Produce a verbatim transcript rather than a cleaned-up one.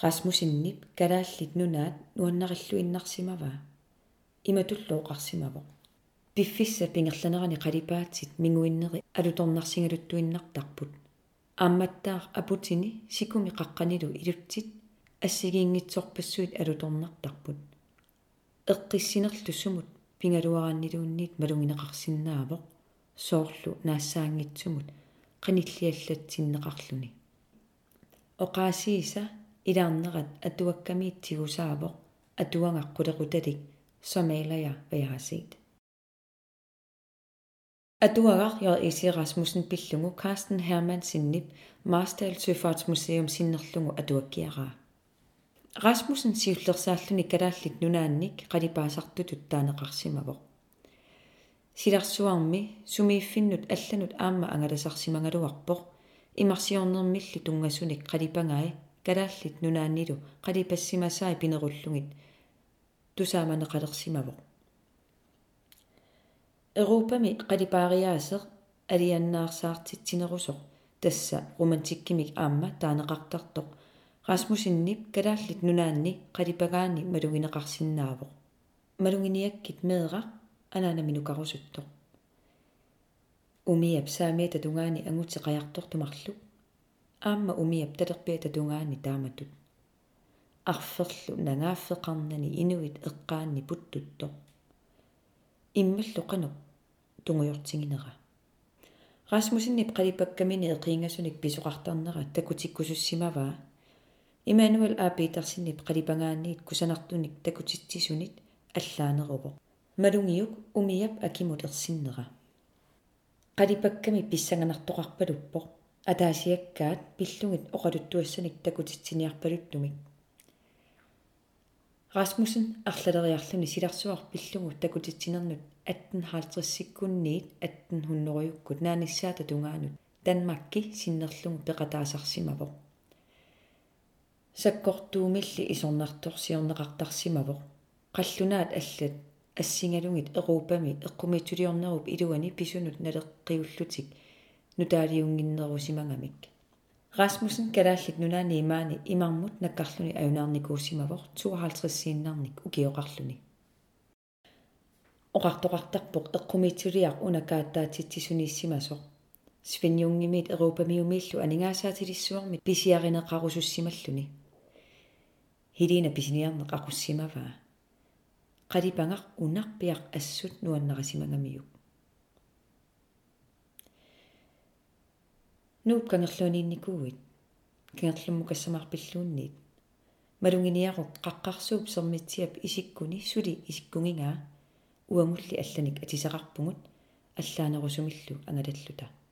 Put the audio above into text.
Rasmusinnip kalaallit nunaat nuannaqillu innarsimavaa imatulluoqarsimavo piffissa pingerlanerani qalipaatit minguinneri alutornarsingaluttuinnartarput aammattaaq aputini sikumi qaqqanilu ilutsit assigiingitsorpassuit alutornartarput eqqissinerlu sumut pingaluaranniluunniit malungineqarsinnaavoq soorlu naassaangitsumut qanilliallatsinneqarluni oqaasiisa ilaarnerat atuakkamiittigusaavoq atuangaqqulekutalik Somalia vajasiit atuagar jo isi Rasmussen pillungu Carsten Hermann-sinnip Marstal Søfartsmuseum sinnerlungu atuakkiaraa Rasmussen siullersaalluni kalaallit nunaannik qalipaasartutut taaneqarsimavoq silarsuarmi sumiiffinnut allanut aamma angalasarsimangaluarpoq imarsiornermilli tungassunik qalipangai kalaallit nunaannilu qalipassimasaai pinerullungit tusaamaneqalersimavoq Europami qalipaariaaseq aliannaarsaartitsinerusoq tassa romantikkimik aamma taaneqartartoq Rasmusinnip kalaallit nunaanni qalipagaani malungineqarsinnaavoq malunginiakkit meeraq anaanaminukarusuttoq umiap saamiata tungaani angutseqajartortumarlu aamma umiap talerpiata tungaani taamatut arferlu nangaaffeqarnani inuit eqqaanni puttuttoq immallu qanoq tungujortinginera Rasmusinnip qalipakkamini eqiingasunik pisoqartarnera takutikkusussimavaa Immanuel A. Petersinnip qalipangaanniit kusanartunik takutitsisunit allaaneruvoq malungiuk umiap akimut ersinnera qalipakkami pissanganartoqarpaluppoq ataasiakkaat pillungit oqaluttuassanik takutitsiniarpaluttumik Rasmussen arlaleriarluni silarsuar pillungu takutitsinernet atten halvtreds sekkunniit atten hundrede naanissaata tungaanut Danmarkki sinnerlungu peqataasarsimavoq sakkortuumilli isornartorsiorneqartarsimavoq qallunaat allat assingalungit Europami eqqumitsuliornerup iluani pisunut naleqqiullutik nutaaliunginnerusimangamik Rasmussen kalaallit nunaani imaani imarmut nakkarluni ajunaarnikuussimavoq tooghalvtreds-sinnarnik ukioqarluni oqartoqartarpoq eqqumitsuliaq unakaattaatitsisuniissimasoq Svenjungimit Europamiumillu aningaassaatilissuarmit pisiarineqarusussimalluni hilina pisiniarneq aqussimavaa qalipangaq unarpiaq assut nuannarasimangamiyuk nuup kangerluaniinnikuuit kangerlummu kassamarpilluunniit malunginiaruq qaqqarsuup sermitsiap isikkuni suli isikkungingaa uangulli allanik atisaqarpungut allaanerusumillu angalalluta